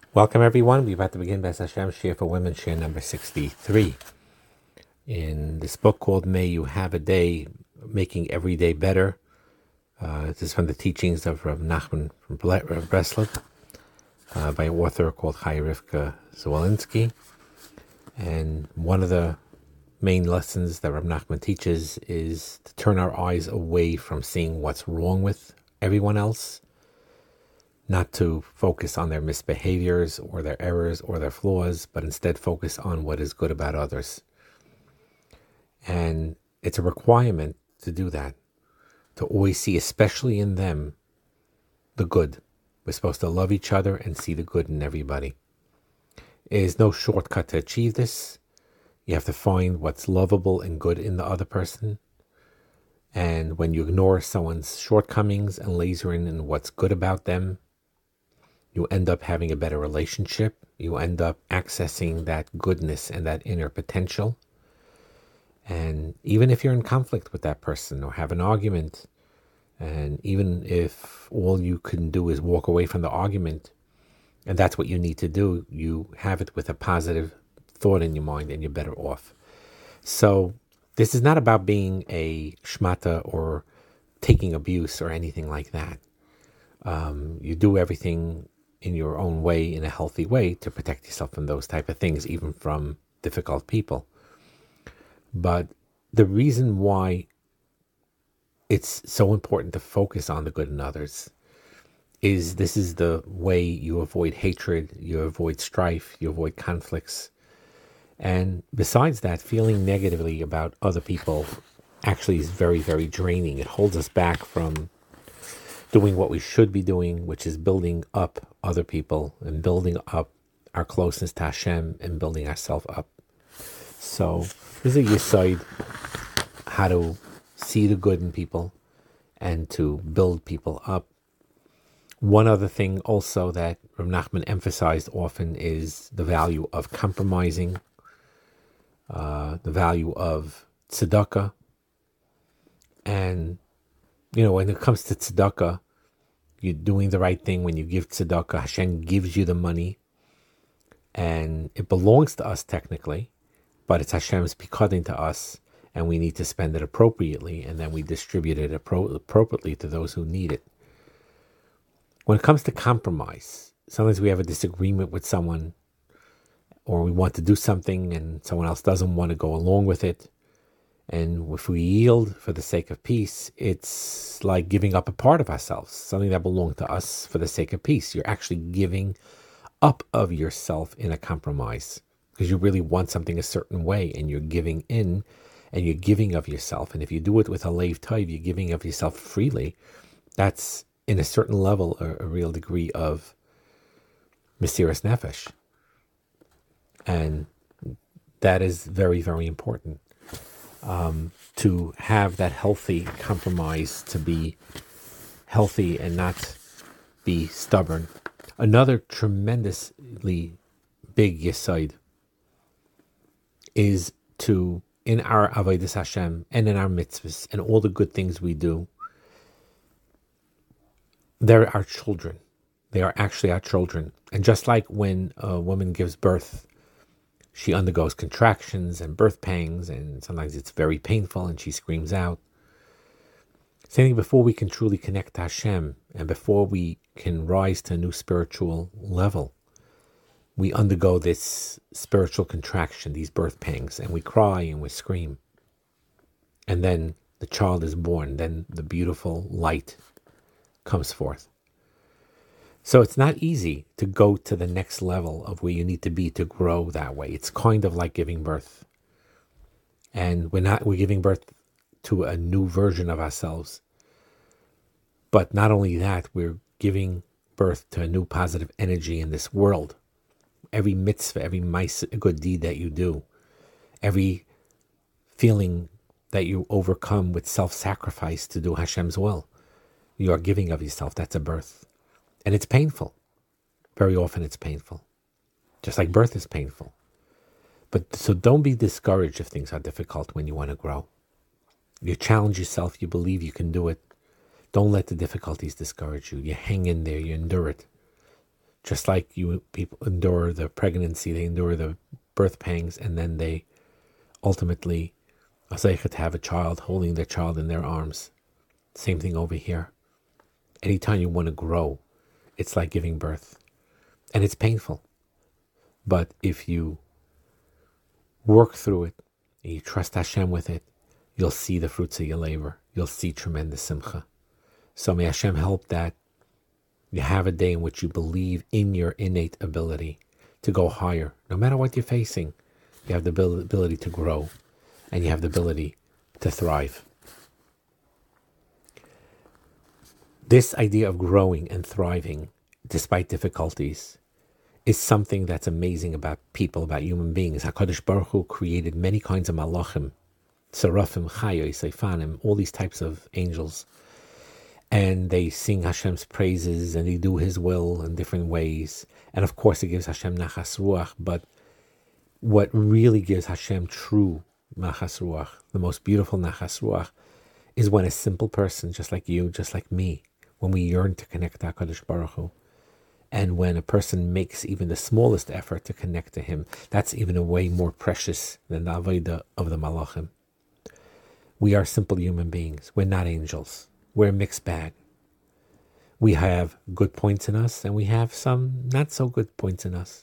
Welcome, everyone. We're about to begin B'ez Hashem Shir for Women, Shir number 63. In this book called May You Have a Day, Making Every Day Better. This is from the teachings of Rav Nachman from Breslov by an author called Chaya Rivka Zwolinski. And one of the main lessons that Rav Nachman teaches is to turn our eyes away from seeing what's wrong with everyone else, not to focus on their misbehaviors or their errors or their flaws, but instead focus on what is good about others. And it's a requirement to do that, to always see, especially in them, the good. We're supposed to love each other and see the good in everybody. There is no shortcut to achieve this. You have to find what's lovable and good in the other person. And when you ignore someone's shortcomings and laser in what's good about them, you end up having a better relationship. You end up accessing that goodness and that inner potential. And even if you're in conflict with that person or have an argument, and even if all you can do is walk away from the argument, and that's what you need to do, you have it with a positive thought in your mind and you're better off. So this is not about being a shmata or taking abuse or anything like that. You do everything in your own way, in a healthy way, to protect yourself from those type of things, even from difficult people. But the reason why it's so important to focus on the good in others is this is the way you avoid hatred, you avoid strife, you avoid conflicts. And besides that, feeling negatively about other people actually is very, very draining. It holds us back from doing what we should be doing, which is building up other people and building up our closeness to Hashem and building ourselves up. So this is a yesod, how to see the good in people and to build people up. One other thing also that Rav Nachman emphasized often is the value of compromising, the value of tzedakah. And when it comes to tzedakah, you're doing the right thing. When you give tzedakah, Hashem gives you the money, and it belongs to us technically, but it's Hashem's pikadon to us, and we need to spend it appropriately, and then we distribute it appropriately to those who need it. When it comes to compromise, sometimes we have a disagreement with someone, or we want to do something, and someone else doesn't want to go along with it. And if we yield for the sake of peace, it's like giving up a part of ourselves, something that belonged to us for the sake of peace. You're actually giving up of yourself in a compromise because you really want something a certain way, and you're giving in and you're giving of yourself. And if you do it with a leiv tov, you're giving of yourself freely. That's in a certain level a real degree of mesiras nefesh. And that is very, very important. To have that healthy compromise, to be healthy and not be stubborn. Another tremendously big yesod is to, in our avodas Hashem and in our mitzvahs and all the good things we do, they're our children. They are actually our children. And just like when a woman gives birth, she undergoes contractions and birth pangs, and sometimes it's very painful and she screams out. Same thing, before we can truly connect to Hashem and before we can rise to a new spiritual level, we undergo this spiritual contraction, these birth pangs, and we cry and we scream. And then the child is born, then the beautiful light comes forth. So it's not easy to go to the next level of where you need to be to grow that way. It's kind of like giving birth. And we're giving birth to a new version of ourselves. But not only that, we're giving birth to a new positive energy in this world. Every mitzvah, every good deed that you do, every feeling that you overcome with self-sacrifice to do Hashem's will, you are giving of yourself. That's a birth. And it's painful. Very often it's painful. Just like birth is painful. But so don't be discouraged if things are difficult when you want to grow. You challenge yourself. You believe you can do it. Don't let the difficulties discourage you. You hang in there. You endure it. Just like you people endure the pregnancy, they endure the birth pangs, and then they ultimately are to have a child, holding their child in their arms. Same thing over here. Anytime you want to grow, it's like giving birth. And it's painful. But if you work through it, and you trust Hashem with it, you'll see the fruits of your labor. You'll see tremendous simcha. So may Hashem help that you have a day in which you believe in your innate ability to go higher. No matter what you're facing, you have the ability to grow, and you have the ability to thrive. This idea of growing and thriving despite difficulties is something that's amazing about people, about human beings. HaKadosh Baruch Hu created many kinds of malachim, seraphim, chayos, seifanim, all these types of angels. And they sing Hashem's praises and they do His will in different ways. And of course it gives Hashem nachas ruach, but what really gives Hashem true nachas ruach, the most beautiful nachas ruach, is when a simple person, just like you, just like me, when we yearn to connect to HaKadosh Baruch Hu, and when a person makes even the smallest effort to connect to Him, that's even a way more precious than the avodah of the malachim. We are simple human beings. We're not angels. We're a mixed bag. We have good points in us, and we have some not so good points in us.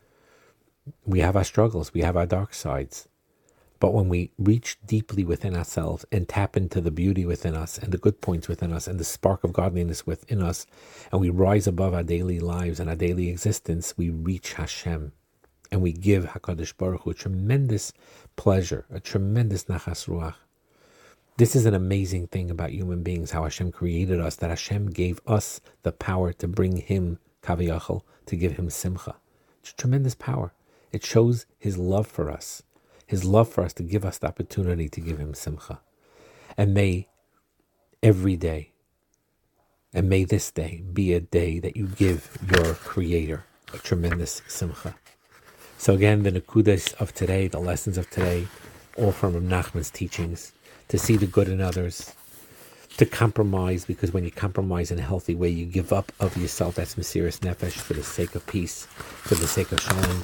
We have our struggles. We have our dark sides. But when we reach deeply within ourselves and tap into the beauty within us and the good points within us and the spark of godliness within us, and we rise above our daily lives and our daily existence, we reach Hashem. And we give HaKadosh Baruch Hu a tremendous pleasure, a tremendous nachas ruach. This is an amazing thing about human beings, how Hashem created us, that Hashem gave us the power to bring Him, kaviyachol, to give Him simcha. It's a tremendous power. It shows His love for us. His love for us to give us the opportunity to give Him simcha. And may every day, and may this day be a day that you give your Creator a tremendous simcha. So again, the nekudas of today, the lessons of today, all from Rav Nachman's teachings, to see the good in others, to compromise, because when you compromise in a healthy way, you give up of yourself. That's Mesiras Nefesh, for the sake of peace, for the sake of shalom.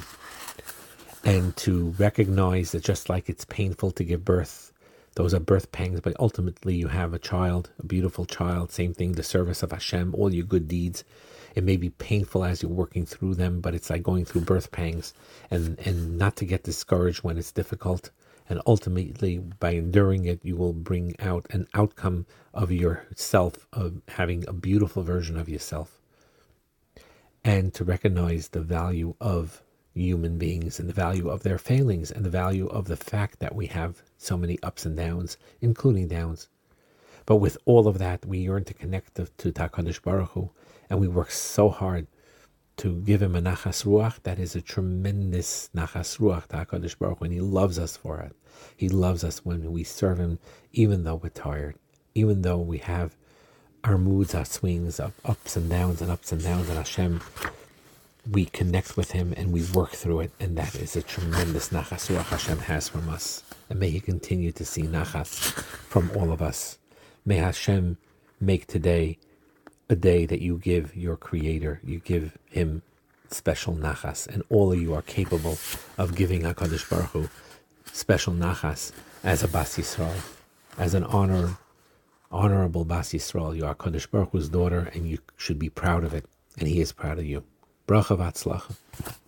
And to recognize that just like it's painful to give birth, those are birth pangs, but ultimately you have a child, a beautiful child, same thing, the service of Hashem, all your good deeds. It may be painful as you're working through them, but it's like going through birth pangs, and not to get discouraged when it's difficult. And ultimately, by enduring it, you will bring out an outcome of yourself, of having a beautiful version of yourself. And to recognize the value of human beings and the value of their failings and the value of the fact that we have so many ups and downs, including downs. But with all of that, we yearn to connect to HaKadosh Baruch Hu, and we work so hard to give Him a nachas ruach. That is a tremendous nachas ruach to HaKadosh Baruch Hu, and He loves us for it. He loves us when we serve Him, even though we're tired, even though we have our moods, our swings of ups and downs, and Hashem, we connect with Him and we work through it, and that is a tremendous nachas ruach Hashem has from us. And may He continue to see nachas from all of us. May Hashem make today a day that you give your Creator, you give Him special nachas, and all of you are capable of giving HaKadosh Baruch Hu special nachas as a Bas Yisrael, as an honorable Bas Yisrael. You are HaKadosh Baruch Hu's daughter, and you should be proud of it, and He is proud of you. Bracha v'atzlacha.